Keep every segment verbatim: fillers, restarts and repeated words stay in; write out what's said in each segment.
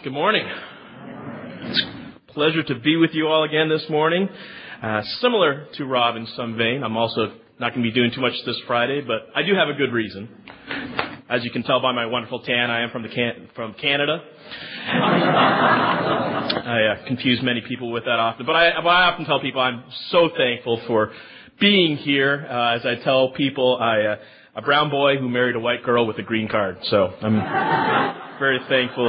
Good morning. It's a pleasure to be with you all again this morning. Uh, similar to Rob in some vein, I'm also not going to be doing too much this Friday, but I do have a good reason. As you can tell by my wonderful tan, I am from the can- from Canada. I uh, confuse many people with that often, but I, but I often tell people I'm so thankful for being here. Uh, as I tell people, I uh, a brown boy who married a white girl with a green card, so I'm very thankful.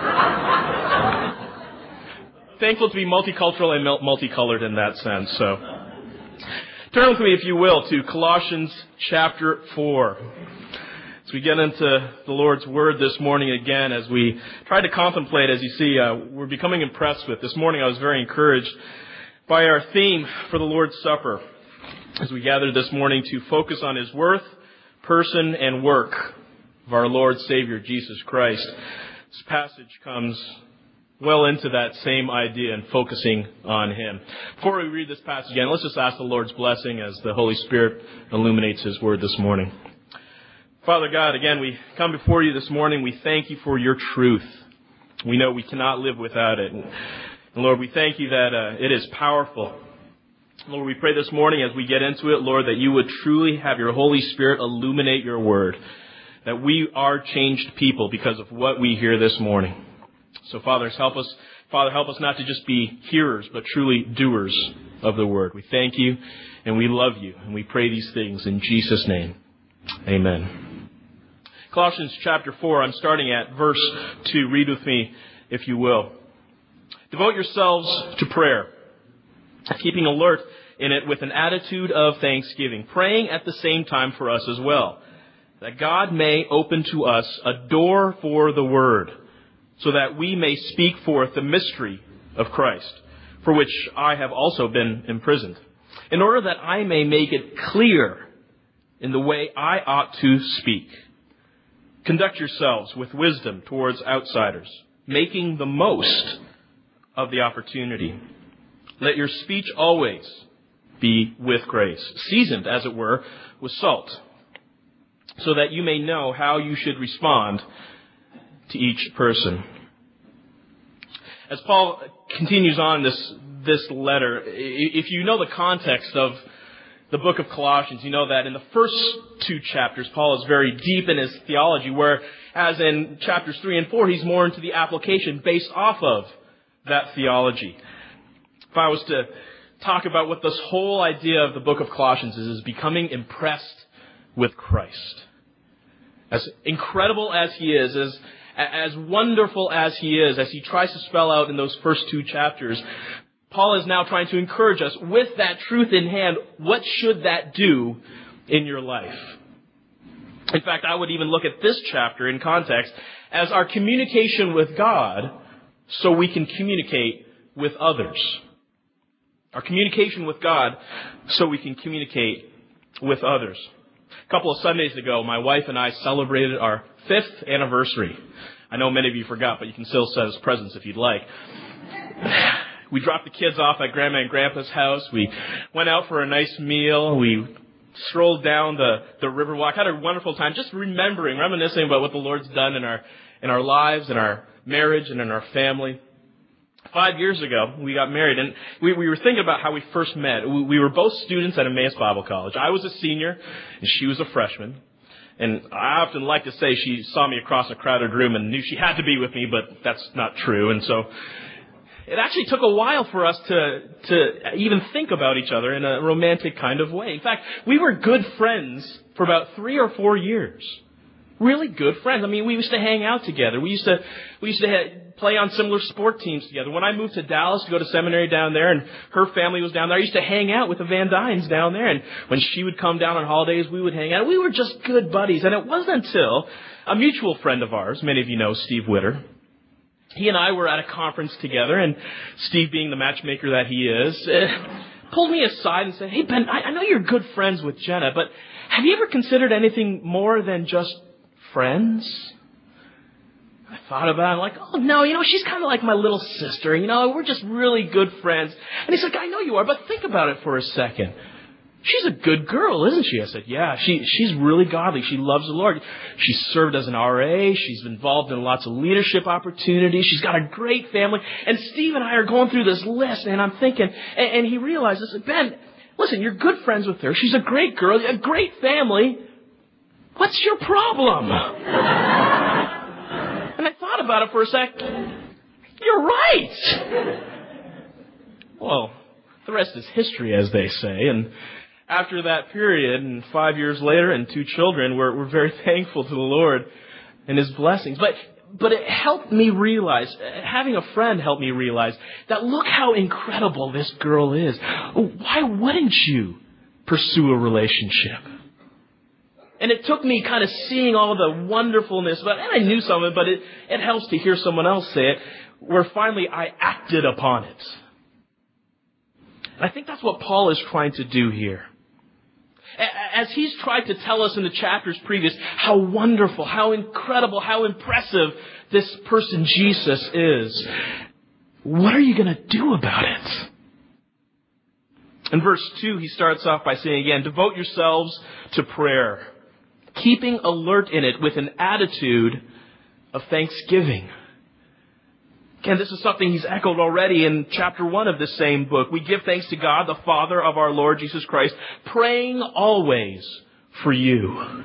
Thankful to be multicultural and multicolored in that sense. So, turn with me, if you will, to Colossians chapter four. As we get into the Lord's Word this morning again, as we try to contemplate, as you see, uh, we're becoming impressed with. This morning I was very encouraged by our theme for the Lord's Supper, as we gathered this morning to focus on His worth, person, and work of our Lord Savior, Jesus Christ. This passage comes well into that same idea and focusing on Him. Before we read this passage again, let's just ask the Lord's blessing as the Holy Spirit illuminates His Word this morning. Father God, again, we come before you this morning. We thank you for your truth. We know we cannot live without it. And Lord, we thank you that uh, it is powerful. Lord, we pray this morning as we get into it, Lord, that you would truly have your Holy Spirit illuminate your word, that we are changed people because of what we hear this morning. So, Father, help us, Father, help us not to just be hearers, but truly doers of the word. We thank you and we love you, and we pray these things in Jesus' name. Amen. Colossians chapter four, I'm starting at verse two. Read with me, if you will. Devote yourselves to prayer, keeping alert in it with an attitude of thanksgiving, praying at the same time for us as well, that God may open to us a door for the word, so that we may speak forth the mystery of Christ, for which I have also been imprisoned, in order that I may make it clear in the way I ought to speak. Conduct yourselves with wisdom towards outsiders, making the most of the opportunity. Let your speech always be with grace, seasoned, as it were, with salt, so that you may know how you should respond to each person. As Paul continues on this, this letter, if you know the context of the book of Colossians, you know that in the first two chapters, Paul is very deep in his theology, whereas in chapters three and four, he's more into the application based off of that theology. If I was to talk about what this whole idea of the book of Colossians is, is becoming impressed with Christ. As incredible as he is, as, as wonderful as he is, as he tries to spell out in those first two chapters, Paul is now trying to encourage us with that truth in hand. What should that do in your life? In fact, I would even look at this chapter in context as our communication with God so we can communicate with others. Our communication with God so we can communicate with others. A couple of Sundays ago, my wife and I celebrated our fifth anniversary. I know many of you forgot, but you can still send us presents if you'd like. We dropped the kids off at Grandma and Grandpa's house. We went out for a nice meal. We strolled down the, the river walk. Had a wonderful time just remembering, reminiscing about what the Lord's done in our in our lives, in our marriage, and in our family. Five years ago, we got married, and we, we were thinking about how we first met. We, we were both students at Emmaus Bible College. I was a senior, and she was a freshman. And I often like to say she saw me across a crowded room and knew she had to be with me, but that's not true. And so it actually took a while for us to, to even think about each other in a romantic kind of way. In fact, we were good friends for about three or four years. Really good friends. I mean, we used to hang out together. We used to, we used to ha- play on similar sport teams together. When I moved to Dallas to go to seminary down there, and her family was down there, I used to hang out with the Van Dynes down there. And when she would come down on holidays, we would hang out. We were just good buddies. And it wasn't until a mutual friend of ours, many of you know Steve Witter, he and I were at a conference together, and Steve, being the matchmaker that he is, uh, pulled me aside and said, "Hey, Ben, I, I know you're good friends with Jenna, but have you ever considered anything more than just friends?" I thought about it. I'm like, oh, no, you know, she's kind of like my little sister. You know, we're just really good friends. And he's like, I know you are, but think about it for a second. she's a good girl, isn't she? I said, yeah, she, she's really godly. She loves the Lord. She's served as an R A. She's involved in lots of leadership opportunities. She's got a great family. And Steve and I are going through this list, and I'm thinking, and, and he realizes, Ben, listen, you're good friends with her. She's a great girl, a great family. What's your problem? And I thought about it for a sec. You're right. Well, the rest is history, as they say. And after that period, and five years later, and two children, we're, we're very thankful to the Lord and His blessings. But but it helped me realize, having a friend helped me realize, that look how incredible this girl is. Why wouldn't you pursue a relationship? And it took me kind of seeing all the wonderfulness, but and I knew some of it, but it, it helps to hear someone else say it, where finally I acted upon it. And I think that's what Paul is trying to do here. As he's tried to tell us in the chapters previous how wonderful, how incredible, how impressive this person Jesus is, what are you going to do about it? In verse two, he starts off by saying again, devote yourselves to prayer, keeping alert in it with an attitude of thanksgiving. Again, this is something he's echoed already in chapter one of this same book. We give thanks to God, the Father of our Lord Jesus Christ, praying always for you.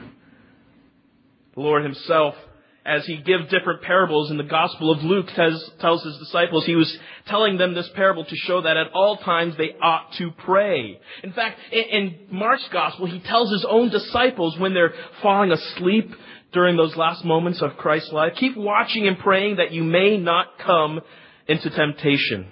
The Lord himself, as he gives different parables in the Gospel of Luke, tells, tells his disciples, he was telling them this parable to show that at all times they ought to pray. In fact, in, in Mark's Gospel, he tells his own disciples when they're falling asleep during those last moments of Christ's life, keep watching and praying that you may not come into temptation.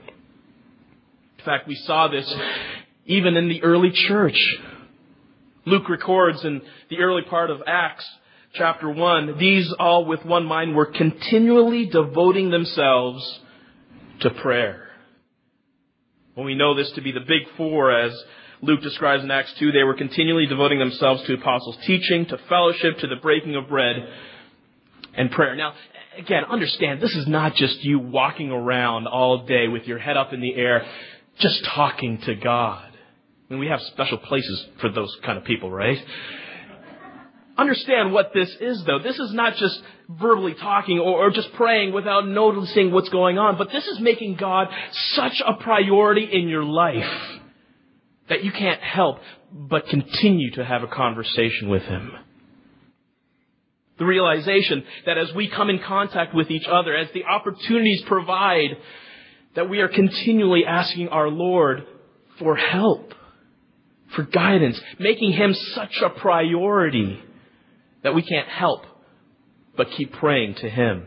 In fact, we saw this even in the early church. Luke records in the early part of Acts chapter one, these all with one mind were continually devoting themselves to prayer. Well, we know this to be the big four, as Luke describes in Acts two, they were continually devoting themselves to apostles' teaching, to fellowship, to the breaking of bread, and prayer. Now, again, understand, this is not just you walking around all day with your head up in the air, just talking to God. I mean, we have special places for those kind of people, right? Understand what this is, though. This is not just verbally talking or, or just praying without noticing what's going on, but this is making God such a priority in your life that you can't help but continue to have a conversation with Him. The realization that as we come in contact with each other, as the opportunities provide, that we are continually asking our Lord for help, for guidance, making Him such a priority that we can't help but keep praying to Him.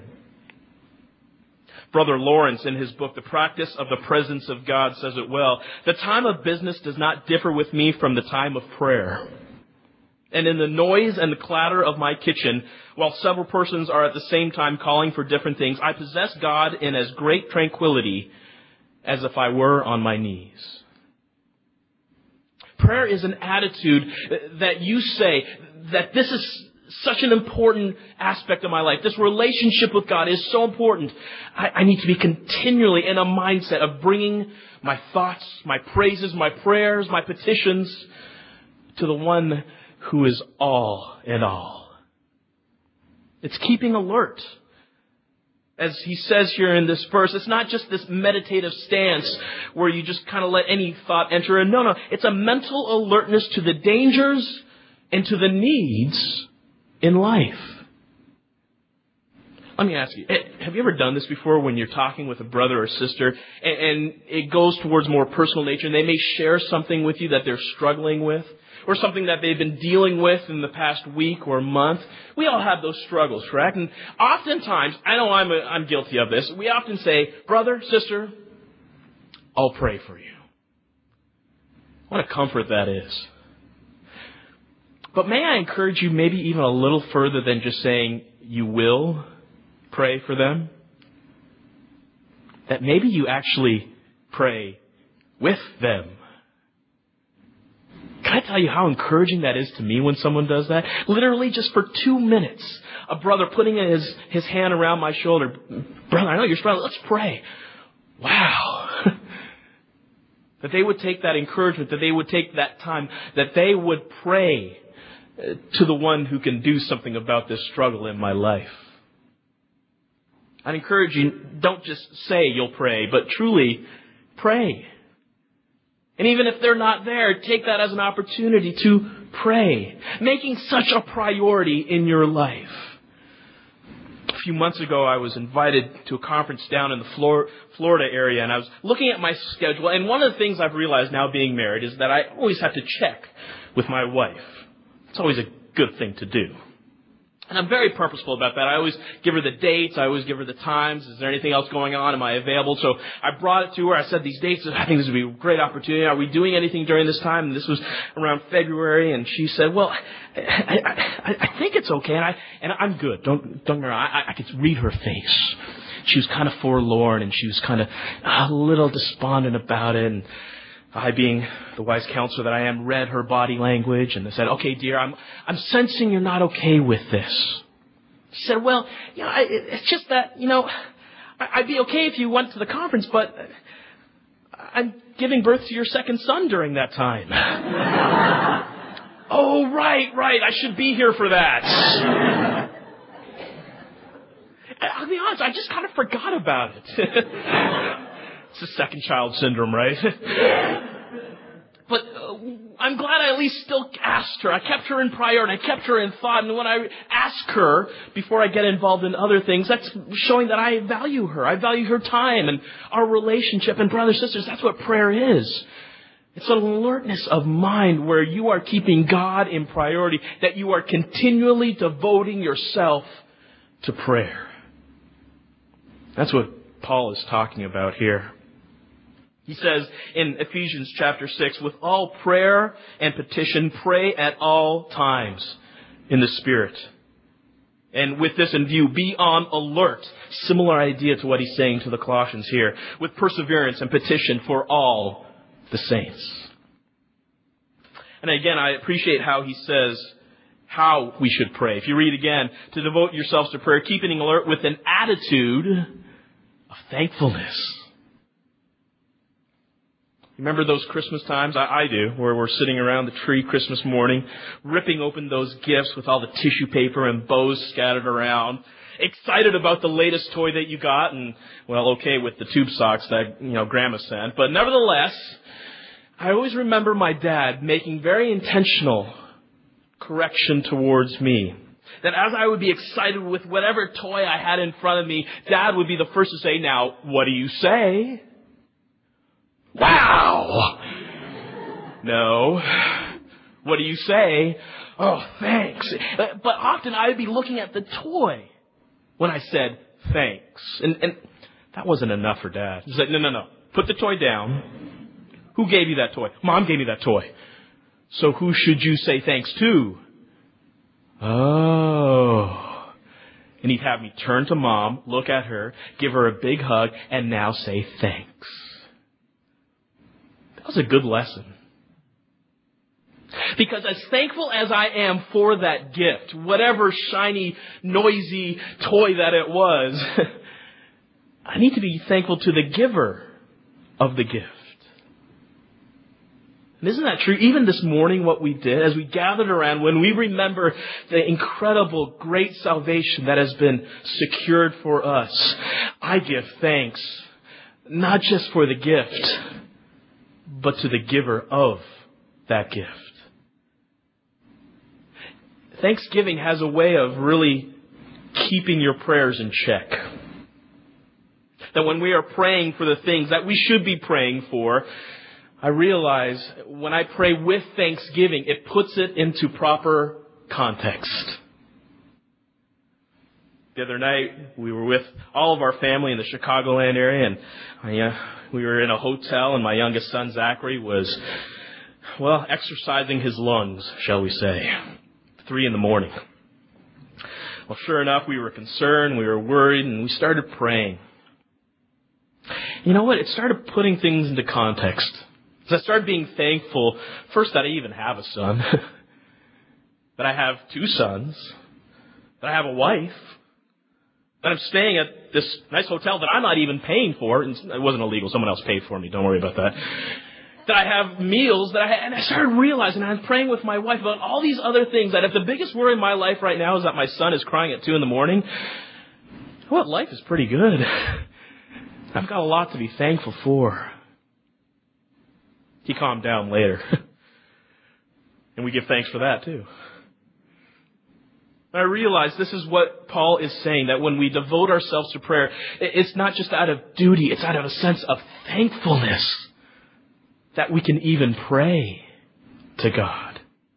Brother Lawrence, in his book, The Practice of the Presence of God, says it well. The time of business does not differ with me from the time of prayer. And in the noise and the clatter of my kitchen, while several persons are at the same time calling for different things, I possess God in as great tranquility as if I were on my knees. Prayer is an attitude that you say that this is such an important aspect of my life. This relationship with God is so important. I, I need to be continually in a mindset of bringing my thoughts, my praises, my prayers, my petitions to the one who is all in all. It's keeping alert. As he says here in this verse, it's not just this meditative stance where you just kind of let any thought enter in. No, no. It's a mental alertness to the dangers and to the needs in life. Let me ask you, have you ever done this before when you're talking with a brother or sister and, and it goes towards more personal nature and they may share something with you that they're struggling with or something that they've been dealing with in the past week or month? We all have those struggles, correct? And oftentimes, I know I'm, a, I'm guilty of this, we often say, brother, sister, I'll pray for you. What a comfort that is. But may I encourage you maybe even a little further than just saying you will pray for them? That maybe you actually pray with them. Can I tell you how encouraging that is to me when someone does that? Literally just for two minutes, a brother putting his, his hand around my shoulder. Brother, I know you're struggling. Let's pray. Wow. That they would take that encouragement, that they would take that time, that they would pray to the one who can do something about this struggle in my life. I'd encourage you, don't just say you'll pray, but truly pray. And even if they're not there, take that as an opportunity to pray, making such a priority in your life. A few months ago, I was invited to a conference down in the Florida area, and I was looking at my schedule. And one of the things I've realized now being married is that I always have to check with my wife. It's always a good thing to do. And I'm very purposeful about that. I always give her the dates. I always give her the times. Is there anything else going on? Am I available? So I brought it to her. I said, these dates, I think this would be a great opportunity. Are we doing anything during this time? And this was around February. And she said, well, I, I, I think it's okay. And, I, and I'm good. Don't, don't get me wrong. I, I could read her face. She was kind of forlorn, and she was kind of a little despondent about it. And I, being the wise counselor that I am, read her body language, and I said, okay, dear, I'm I'm sensing you're not okay with this. She said, well, you know, I, it's just that, you know, I'd be okay if you went to the conference, but I'm giving birth to your second son during that time. Oh, right, right, I should be here for that. I'll be honest, I just kind of forgot about it. It's the second child syndrome, right? But uh, I'm glad I at least still asked her. I kept her in prayer, and I kept her in thought. And when I ask her before I get involved in other things, that's showing that I value her. I value her time and our relationship. And brothers, sisters, that's what prayer is. It's an alertness of mind where you are keeping God in priority, that you are continually devoting yourself to prayer. That's what Paul is talking about here. He says in Ephesians chapter six, with all prayer and petition, pray at all times in the Spirit. And with this in view, be on alert. Similar idea to what he's saying to the Colossians here. With perseverance and petition for all the saints. And again, I appreciate how he says how we should pray. If you read again, to devote yourselves to prayer, keeping alert with an attitude of thankfulness. Remember those Christmas times? I, I do, where we're sitting around the tree Christmas morning, ripping open those gifts with all the tissue paper and bows scattered around, excited about the latest toy that you got, and, well, okay with the tube socks that, you know, Grandma sent. But nevertheless, I always remember my dad making very intentional correction towards me. That as I would be excited with whatever toy I had in front of me, Dad would be the first to say, now, what do you say? Wow! No. What do you say? Oh, thanks. But often I would be looking at the toy when I said thanks. And, and that wasn't enough for Dad. He said, no, no, no. Put the toy down. Who gave you that toy? Mom gave me that toy. So who should you say thanks to? Oh. And he'd have me turn to Mom, look at her, give her a big hug, and now say thanks. That was a good lesson. Because as thankful as I am for that gift, whatever shiny, noisy toy that it was, I need to be thankful to the giver of the gift. And isn't that true? Even this morning, what we did, as we gathered around, when we remember the incredible, great salvation that has been secured for us, I give thanks, not just for the gift, but to the giver of that gift. Thanksgiving has a way of really keeping your prayers in check. That when we are praying for the things that we should be praying for, I realize when I pray with thanksgiving, it puts it into proper context. The other night, we were with all of our family in the Chicagoland area, and I, uh, we were in a hotel, and my youngest son, Zachary, was, well, exercising his lungs, shall we say, three in the morning. Well, sure enough, we were concerned, we were worried, and we started praying. You know what? It started putting things into context. As I started being thankful, first, that I even have a son, that I have two sons, that I have a wife, that I'm staying at this nice hotel that I'm not even paying for. It wasn't illegal. Someone else paid for me. Don't worry about that. that I have meals, that I and I started realizing, I was praying with my wife about all these other things, that if the biggest worry in my life right now is that my son is crying at two in the morning, well, life is pretty good. I've got a lot to be thankful for. He calmed down later. And we give thanks for that too. I realize this is what Paul is saying, that when we devote ourselves to prayer, it's not just out of duty, it's out of a sense of thankfulness that we can even pray to God.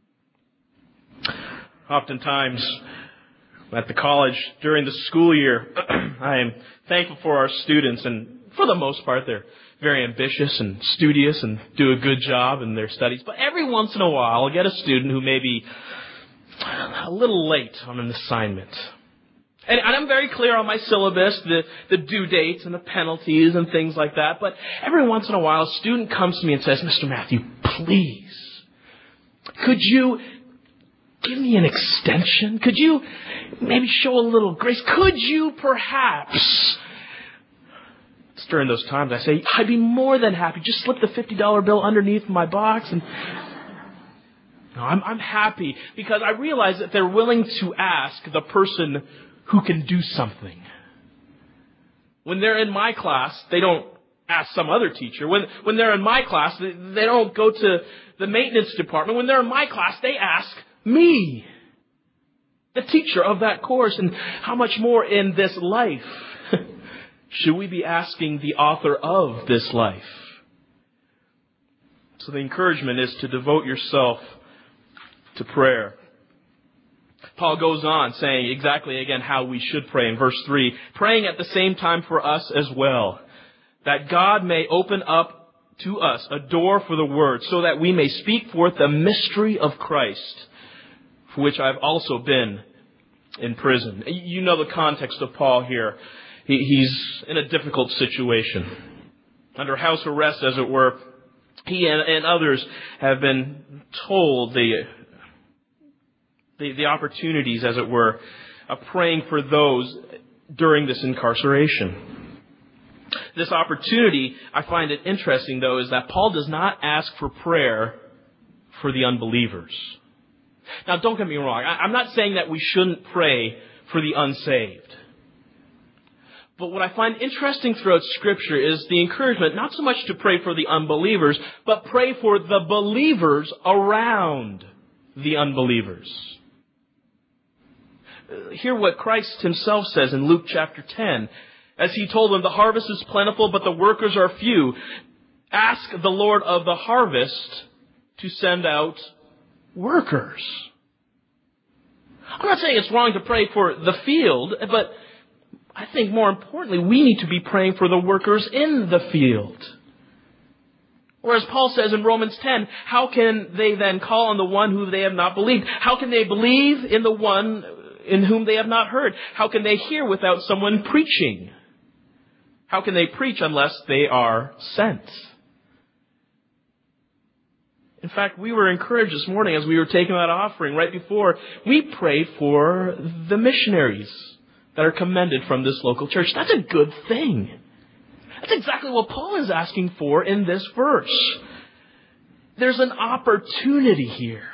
Oftentimes, at the college, during the school year, I am thankful for our students, and for the most part, they're very ambitious and studious and do a good job in their studies. But every once in a while, I'll get a student who may be a little late on an assignment. And I'm very clear on my syllabus, the, the due dates and the penalties and things like that. But every once in a while, a student comes to me and says, Mister Matthew, please, could you give me an extension? Could you maybe show a little grace? Could you perhaps? It's during those times I say, I'd be more than happy. Just slip the fifty dollar bill underneath my box and... No, I'm, I'm happy because I realize that they're willing to ask the person who can do something. When they're in my class, they don't ask some other teacher. When, when they're in my class, they, they don't go to the maintenance department. When they're in my class, they ask me, the teacher of that course. And how much more in this life should we be asking the author of this life? So the encouragement is to devote yourself to prayer. Paul goes on saying exactly again how we should pray in verse three. Praying at the same time for us as well, that God may open up to us a door for the word, so that we may speak forth the mystery of Christ, for which I've also been in prison. You know the context of Paul here. He's in a difficult situation. Under house arrest, as it were. He and, and others have been told the The, the opportunities, as it were, of praying for those during this incarceration. This opportunity, I find it interesting, though, is that Paul does not ask for prayer for the unbelievers. Now, don't get me wrong. I, I'm not saying that we shouldn't pray for the unsaved. But what I find interesting throughout Scripture is the encouragement not so much to pray for the unbelievers, but pray for the believers around the unbelievers. Hear what Christ himself says in Luke chapter ten. As he told them, the harvest is plentiful, but the workers are few. Ask the Lord of the harvest to send out workers. I'm not saying it's wrong to pray for the field, but I think more importantly, we need to be praying for the workers in the field. Or as Paul says in Romans ten, how can they then call on the one who they have not believed? How can they believe in the one in whom they have not heard? How can they hear without someone preaching? How can they preach unless they are sent? In fact, we were encouraged this morning as we were taking that offering right before. We prayed for the missionaries that are commended from this local church. That's a good thing. That's exactly what Paul is asking for in this verse. There's an opportunity here.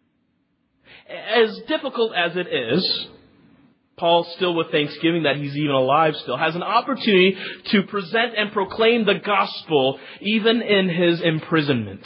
As difficult as it is, Paul, still with thanksgiving that he's even alive still, has an opportunity to present and proclaim the gospel even in his imprisonment.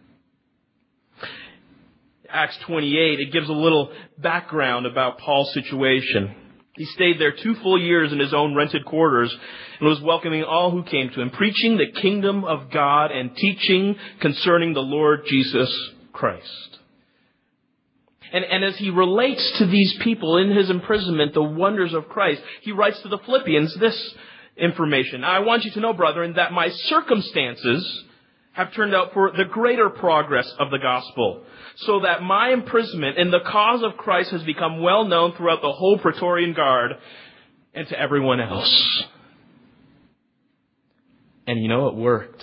Acts twenty-eight, it gives a little background about Paul's situation. He stayed there two full years in his own rented quarters and was welcoming all who came to him, preaching the kingdom of God and teaching concerning the Lord Jesus Christ. And, and as he relates to these people in his imprisonment, the wonders of Christ, he writes to the Philippians this information. I want you to know, brethren, that my circumstances have turned out for the greater progress of the gospel, so that my imprisonment in the cause of Christ has become well known throughout the whole Praetorian Guard and to everyone else. And you know, it worked.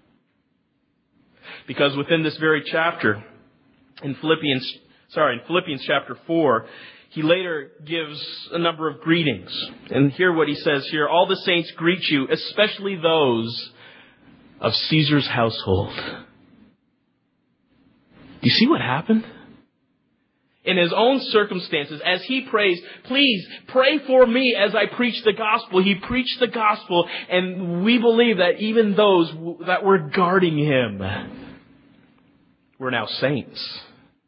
Because within this very chapter, in Philippians, sorry, in Philippians chapter four, he later gives a number of greetings. And hear what he says here. All the saints greet you, especially those of Caesar's household. Do you see what happened? In his own circumstances, as he prays, please pray for me as I preach the gospel. He preached the gospel, and we believe that even those that were guarding him were now saints,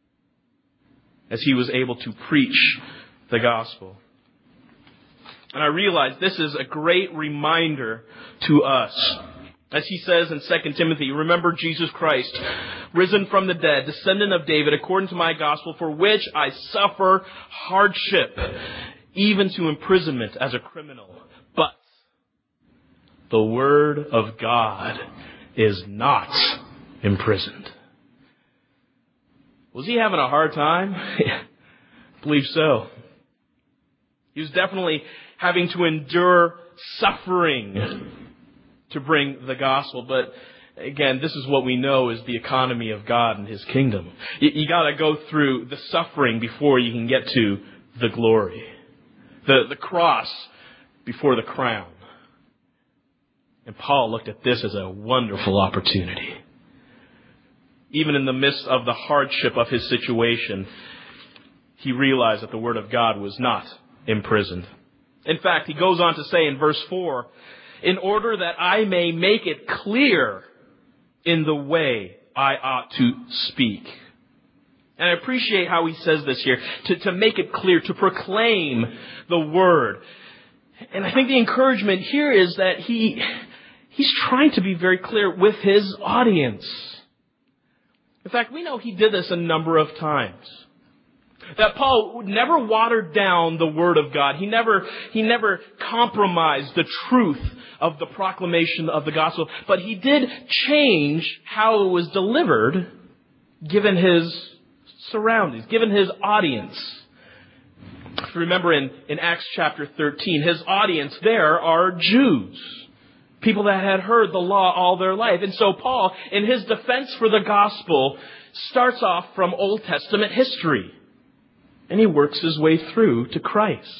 as he was able to preach the gospel. And I realize this is a great reminder to us. As he says in Second Timothy, remember Jesus Christ, risen from the dead, descendant of David, according to my gospel, for which I suffer hardship, even to imprisonment as a criminal. But the word of God is not imprisoned. Was he having a hard time? I believe so. He was definitely having to endure suffering to bring the gospel. But again, this is what we know is the economy of God and his kingdom. You, you got to go through the suffering before you can get to the glory. The, the cross before the crown. And Paul looked at this as a wonderful opportunity. Even in the midst of the hardship of his situation, he realized that the word of God was not imprisoned. In fact, he goes on to say in verse four, in order that I may make it clear in the way I ought to speak. And I appreciate how he says this here, to, to make it clear, to proclaim the word. And I think the encouragement here is that he he's trying to be very clear with his audience. In fact, we know he did this a number of times. That Paul never watered down the word of God. He never, he never compromised the truth of the proclamation of the gospel. But he did change how it was delivered given his surroundings, given his audience. If you remember in, in Acts chapter thirteen, his audience there are Jews. People that had heard the law all their life. And so Paul, in his defense for the gospel, starts off from Old Testament history. And he works his way through to Christ.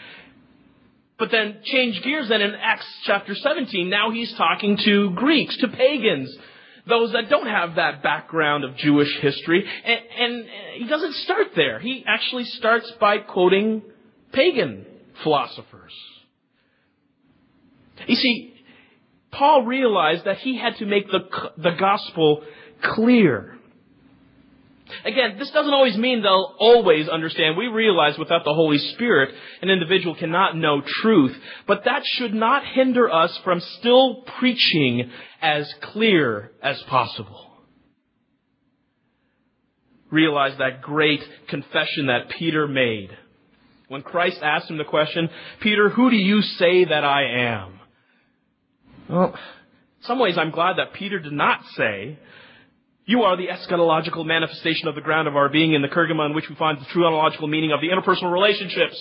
But then change gears then in Acts chapter seventeen. Now he's talking to Greeks, to pagans. Those that don't have that background of Jewish history. And, and he doesn't start there. He actually starts by quoting pagan philosophers. You see, Paul realized that he had to make the, the gospel clear. Again, this doesn't always mean they'll always understand. We realize without the Holy Spirit, an individual cannot know truth. But that should not hinder us from still preaching as clear as possible. Realize that great confession that Peter made. When Christ asked him the question, Peter, who do you say that I am? Well, in some ways I'm glad that Peter did not say, you are the eschatological manifestation of the ground of our being, in the kerygma in which we find the true ontological meaning of the interpersonal relationships.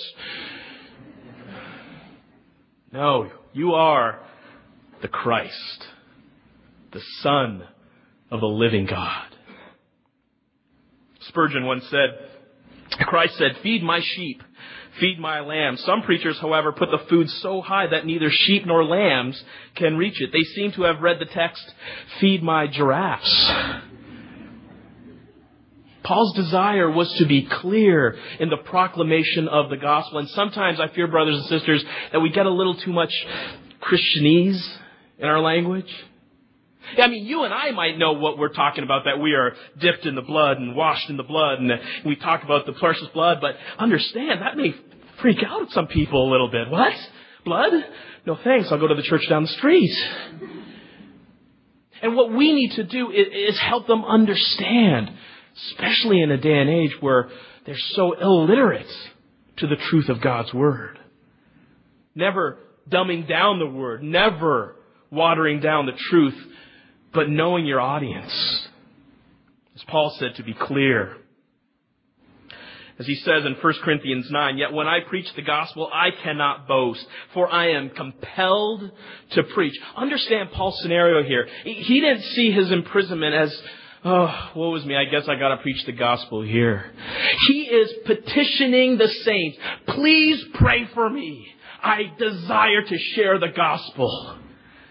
No, you are the Christ, the Son of the living God. Spurgeon once said, Christ said, feed my sheep, feed my lambs. Some preachers, however, put the food so high that neither sheep nor lambs can reach it. They seem to have read the text, feed my giraffes. Paul's desire was to be clear in the proclamation of the gospel. And sometimes I fear, brothers and sisters, that we get a little too much Christianese in our language. I mean, you and I might know what we're talking about, that we are dipped in the blood and washed in the blood, and we talk about the precious blood, but understand, that may freak out some people a little bit. What? Blood? No thanks, I'll go to the church down the street. And what we need to do is, is help them understand, especially in a day and age where they're so illiterate to the truth of God's Word. Never dumbing down the Word, never watering down the truth, but knowing your audience. As Paul said, to be clear. As he says in First Corinthians nine, yet when I preach the gospel, I cannot boast, for I am compelled to preach. Understand Paul's scenario here. He didn't see his imprisonment as, oh, woe is me, I guess I got to preach the gospel here. He is petitioning the saints, please pray for me. I desire to share the gospel.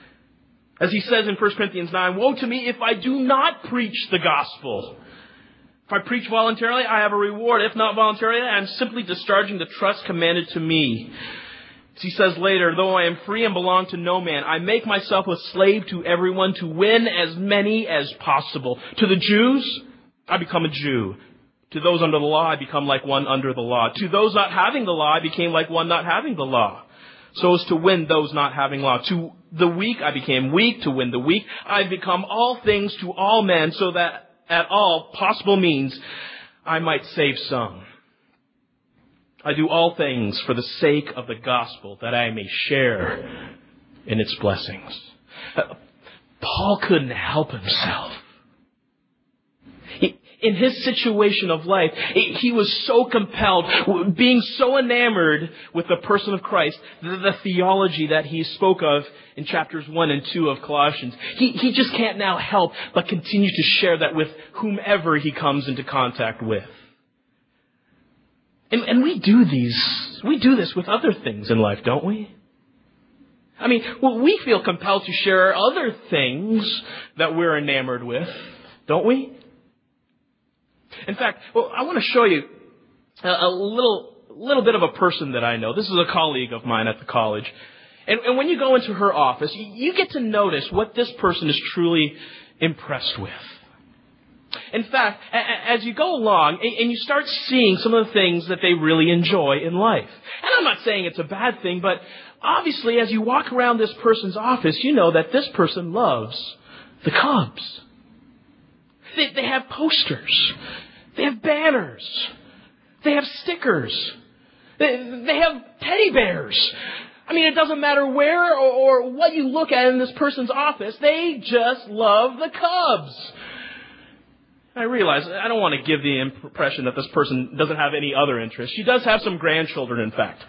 As he says in First Corinthians nine, woe to me if I do not preach the gospel. If I preach voluntarily, I have a reward. If not voluntarily, I am simply discharging the trust commanded to me. As he says later, though I am free and belong to no man, I make myself a slave to everyone to win as many as possible. To the Jews, I become a Jew. To those under the law, I become like one under the law. To those not having the law, I became like one not having the law, so as to win those not having law. To the weak, I became weak to win the weak. I become all things to all men, so that at all possible means I might save some. I do all things for the sake of the gospel, that I may share in its blessings. Uh, Paul couldn't help himself. He, in his situation of life, he was so compelled, being so enamored with the person of Christ, the, the theology that he spoke of in chapters one and two of Colossians. He, he just can't now help but continue to share that with whomever he comes into contact with. And, and we do these, we do this with other things in life, don't we? I mean, well, we feel compelled to share other things that we're enamored with, don't we? In fact, well, I want to show you a, a little, little bit of a person that I know. This is a colleague of mine at the college. And, and when you go into her office, you get to notice what this person is truly impressed with. In fact, as you go along and you start seeing some of the things that they really enjoy in life. And I'm not saying it's a bad thing, but obviously as you walk around this person's office, you know that this person loves the Cubs. They, they have posters. They have banners. They have stickers. They, they have teddy bears. I mean, it doesn't matter where or, or what you look at in this person's office. They just love the Cubs. I realize I don't want to give the impression that this person doesn't have any other interests. She does have some grandchildren, in fact.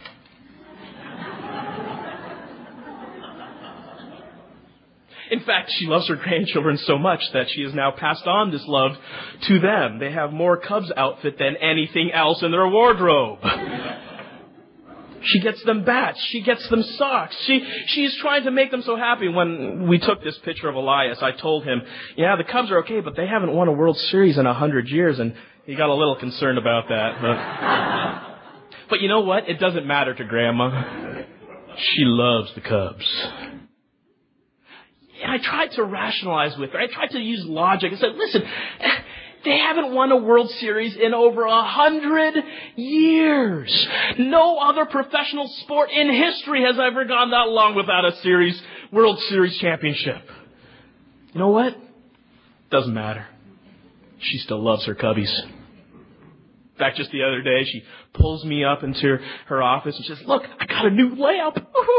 In fact, she loves her grandchildren so much that she has now passed on this love to them. They have more Cubs outfit than anything else in their wardrobe. She gets them bats. She gets them socks. She She's trying to make them so happy. When we took this picture of Elias, I told him, yeah, the Cubs are okay, but they haven't won a World Series in a hundred years, and he got a little concerned about that. But, but you know what? It doesn't matter to Grandma. She loves the Cubs. And I tried to rationalize with her. I tried to use logic. I said, listen, they haven't won a World Series in over a hundred years. No other professional sport in history has ever gone that long without a series, World Series championship. You know what? Doesn't matter. She still loves her Cubbies. In fact, just the other day, she pulls me up into her office and says, look, I got a new lamp.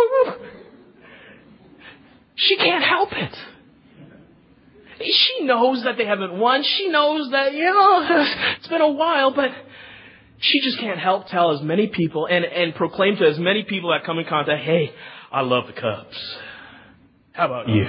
She can't help it. She knows that they haven't won. She knows that, you know, it's been a while, but she just can't help tell as many people and, and proclaim to as many people that come in contact, hey, I love the Cubs. How about you?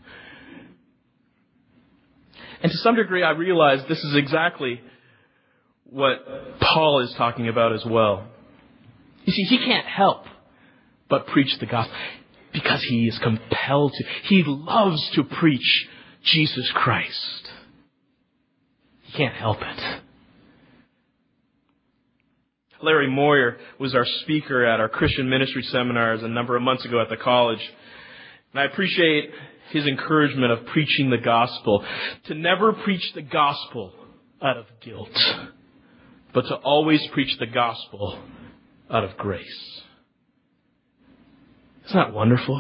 And to some degree, I realize this is exactly what Paul is talking about as well. You see, he can't help but preach the gospel because he is compelled to. He loves to preach Jesus Christ. He can't help it. Larry Moyer was our speaker at our Christian ministry seminars a number of months ago at the college. And I appreciate his encouragement of preaching the gospel. To never preach the gospel out of guilt, but to always preach the gospel out of grace. Isn't that wonderful?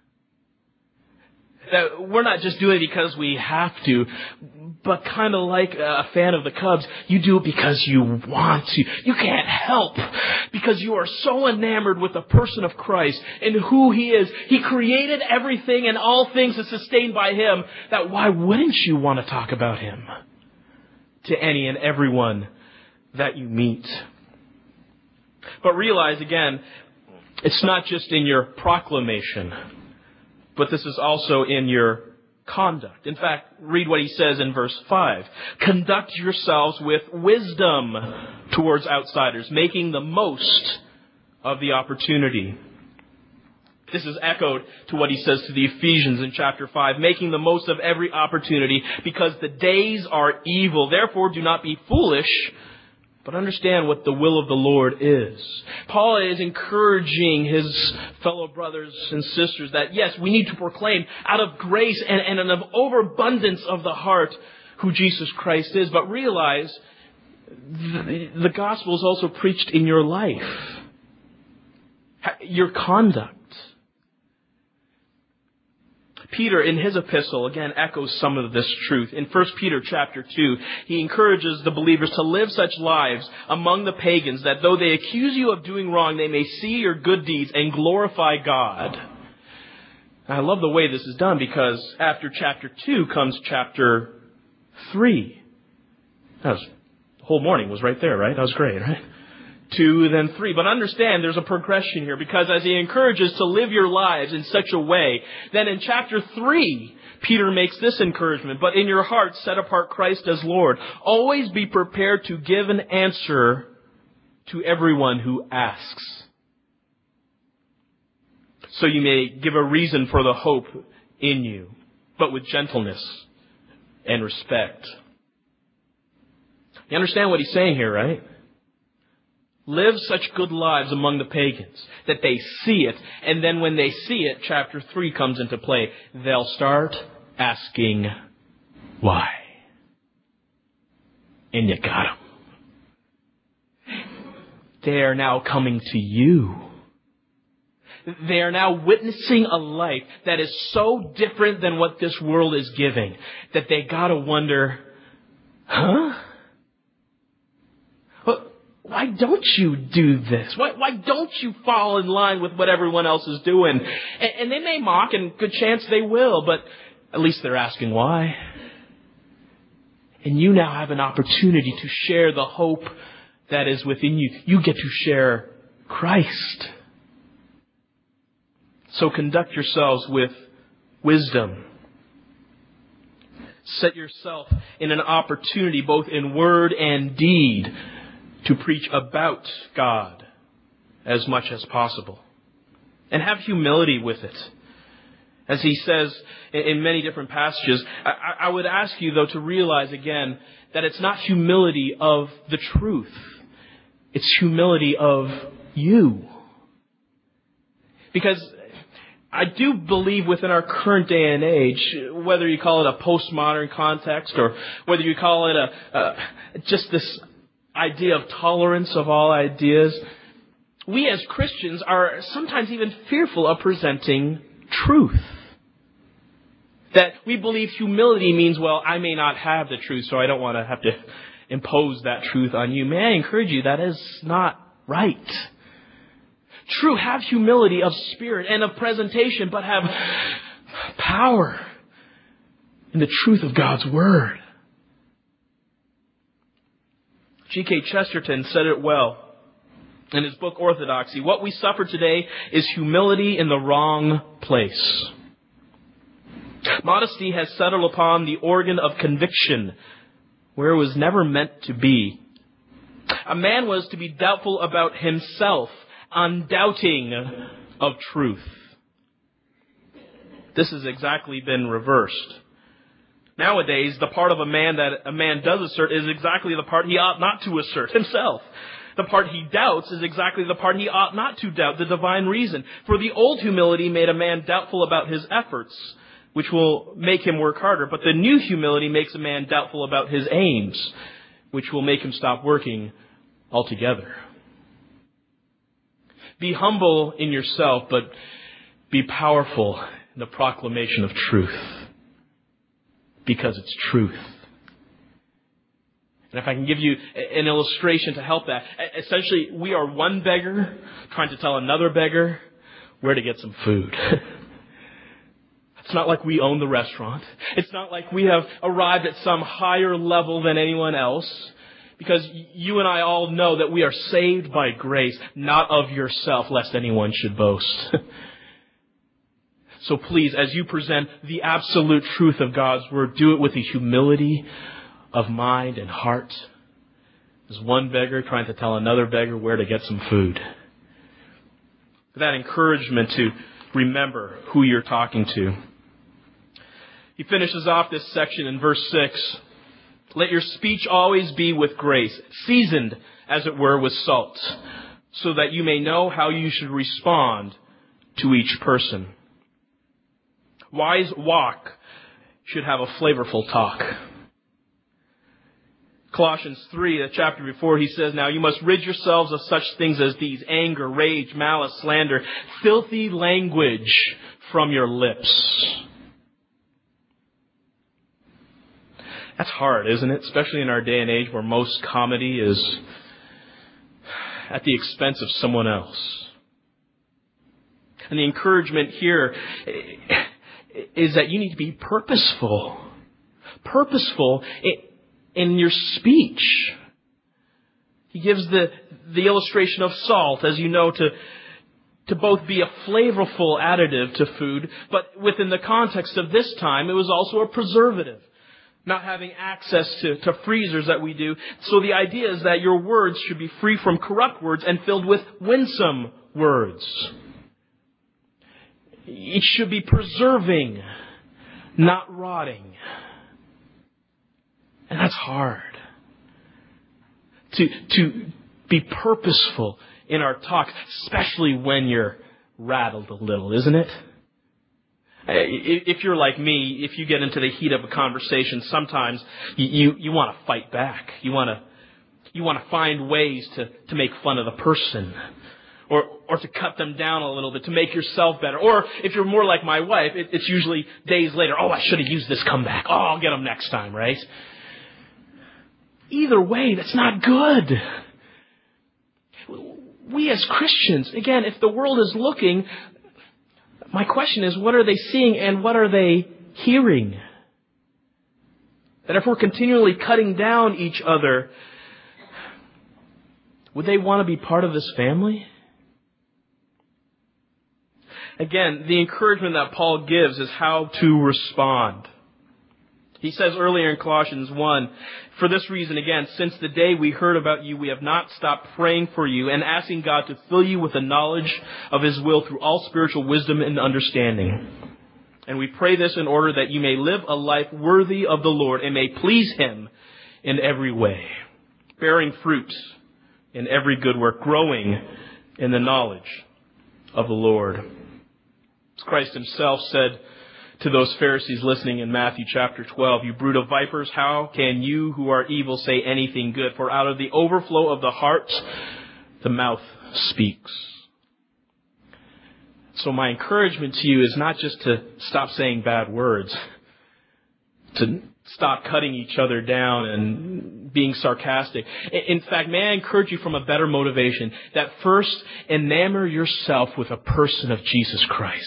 That we're not just doing it because we have to, but kind of like a fan of the Cubs, you do it because you want to. You can't help because you are so enamored with the person of Christ and who He is. He created everything and all things is sustained by Him, that why wouldn't you want to talk about Him to any and everyone that you meet? But realize again, it's not just in your proclamation, but this is also in your conduct. In fact, read what he says in verse five. Conduct yourselves with wisdom towards outsiders, making the most of the opportunity. This is echoed to what he says to the Ephesians in chapter five, making the most of every opportunity because the days are evil. Therefore, do not be foolish, but understand what the will of the Lord is. Paul is encouraging his fellow brothers and sisters that, yes, we need to proclaim out of grace and, and an overabundance of the heart who Jesus Christ is. But realize the, the gospel is also preached in your life, your conduct. Peter, in his epistle, again echoes some of this truth. In First Peter chapter two, he encourages the believers to live such lives among the pagans that though they accuse you of doing wrong, they may see your good deeds and glorify God. And I love the way this is done because after chapter two comes chapter three. That was, the whole morning was right there, right? That was great, right? Two, then three. But understand there's a progression here because as he encourages to live your lives in such a way, then in chapter three, Peter makes this encouragement. But in your hearts, set apart Christ as Lord. Always be prepared to give an answer to everyone who asks. So you may give a reason for the hope in you, but with gentleness and respect. You understand what he's saying here, right? Live such good lives among the pagans that they see it. And then when they see it, chapter three comes into play. They'll start asking why. And you got them. They are now coming to you. They are now witnessing a life that is so different than what this world is giving that they got to wonder, huh? Why don't you do this? Why, why don't you fall in line with what everyone else is doing? And, and they may mock, and good chance they will, but at least they're asking why. And you now have an opportunity to share the hope that is within you. You get to share Christ. So conduct yourselves with wisdom. Set yourself in an opportunity, both in word and deed, to preach about God as much as possible. And have humility with it. As he says in many different passages, I would ask you, though, to realize again that it's not humility of the truth. It's humility of you. Because I do believe within our current day and age, whether you call it a postmodern context or whether you call it a, a just this idea of tolerance of all ideas, we as Christians are sometimes even fearful of presenting truth. That we believe humility means, well, I may not have the truth, so I don't want to have to impose that truth on you. May I encourage you, that is not right. True, have humility of spirit and of presentation, but have power in the truth of God's Word. G K Chesterton said it well in his book Orthodoxy. What we suffer today is humility in the wrong place. Modesty has settled upon the organ of conviction where it was never meant to be. A man was to be doubtful about himself, undoubting of truth. This has exactly been reversed. Nowadays, the part of a man that a man does assert is exactly the part he ought not to assert himself. The part he doubts is exactly the part he ought not to doubt, the divine reason. For the old humility made a man doubtful about his efforts, which will make him work harder. But the new humility makes a man doubtful about his aims, which will make him stop working altogether. Be humble in yourself, but be powerful in the proclamation of truth. Because it's truth. And if I can give you an illustration to help that, essentially we are one beggar trying to tell another beggar where to get some food. It's not like we own the restaurant. It's not like we have arrived at some higher level than anyone else. Because you and I all know that we are saved by grace, not of yourself, lest anyone should boast. So please, as you present the absolute truth of God's Word, do it with the humility of mind and heart. As one beggar trying to tell another beggar where to get some food. That encouragement to, remember who you're talking to. He finishes off this section in verse six. Let your speech always be with grace, seasoned, as it were, with salt, so that you may know how you should respond to each person. Wise walk should have a flavorful talk. Colossians three, the chapter before, he says, now you must rid yourselves of such things as these: anger, rage, malice, slander, filthy language from your lips. That's hard, isn't it? Especially in our day and age where most comedy is at the expense of someone else. And the encouragement here is that you need to be purposeful. Purposeful in your speech. He gives the, the illustration of salt, as you know, to, to both be a flavorful additive to food, but within the context of this time, it was also a preservative. Not having access to, to freezers that we do. So the idea is that your words should be free from corrupt words and filled with winsome words. It should be preserving, not rotting. And that's hard. To, to be purposeful in our talk, especially when you're rattled a little, isn't it? If you're like me, if you get into the heat of a conversation, sometimes you, you, you want to fight back. You want to you want to find ways to, to make fun of the person, or or to cut them down a little bit to make yourself better. Or if you're more like my wife, it, it's usually days later. Oh, I should have used this comeback. Oh, I'll get them next time, right? Either way, that's not good. We as Christians, again, if the world is looking, my question is, what are they seeing and what are they hearing? That if we're continually cutting down each other, would they want to be part of this family? Again, the encouragement that Paul gives is how to respond. He says earlier in Colossians one, for this reason, again, since the day we heard about you, we have not stopped praying for you and asking God to fill you with the knowledge of His will through all spiritual wisdom and understanding. And we pray this in order that you may live a life worthy of the Lord and may please Him in every way, bearing fruit in every good work, growing in the knowledge of the Lord. As Christ Himself said to those Pharisees listening in Matthew chapter twelve, you brood of vipers, how can you who are evil say anything good? For out of the overflow of the heart, the mouth speaks. So my encouragement to you is not just to stop saying bad words, to stop cutting each other down and being sarcastic. In fact, may I encourage you from a better motivation, that first enamor yourself with a person of Jesus Christ.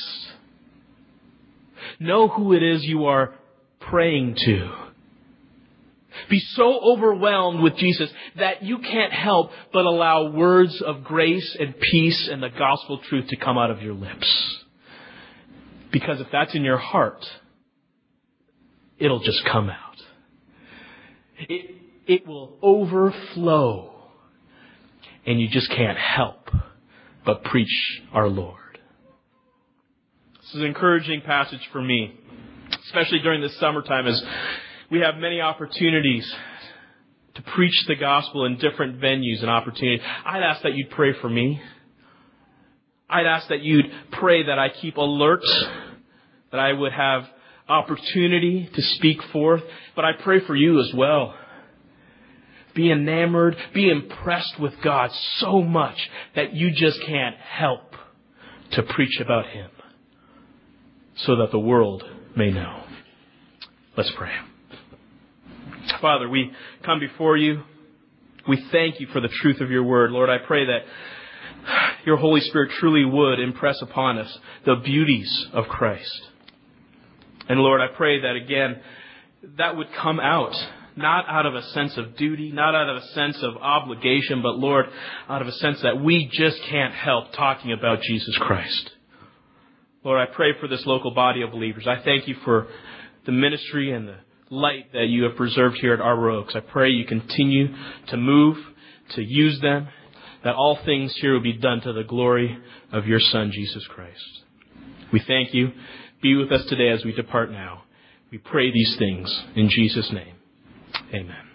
Know who it is you are praying to. Be so overwhelmed with Jesus that you can't help but allow words of grace and peace and the gospel truth to come out of your lips. Because if that's in your heart, it'll just come out. It, it will overflow. And you just can't help but preach our Lord. This is an encouraging passage for me, especially during this summertime, as we have many opportunities to preach the gospel in different venues and opportunities. I'd ask that you'd pray for me. I'd ask that you'd pray that I keep alert, that I would have opportunity to speak forth. But I pray for you as well. Be enamored, be impressed with God so much that you just can't help to preach about Him, so that the world may know. Let's pray. Father, we come before you. We thank you for the truth of your word. Lord, I pray that your Holy Spirit truly would impress upon us the beauties of Christ. And Lord, I pray that again, that would come out, not out of a sense of duty, not out of a sense of obligation, but Lord, out of a sense that we just can't help talking about Jesus Christ. Lord, I pray for this local body of believers. I thank you for the ministry and the light that you have preserved here at Arbor Oaks. I pray you continue to move, to use them, that all things here will be done to the glory of your Son, Jesus Christ. We thank you. Be with us today as we depart now. We pray these things in Jesus' name. Amen.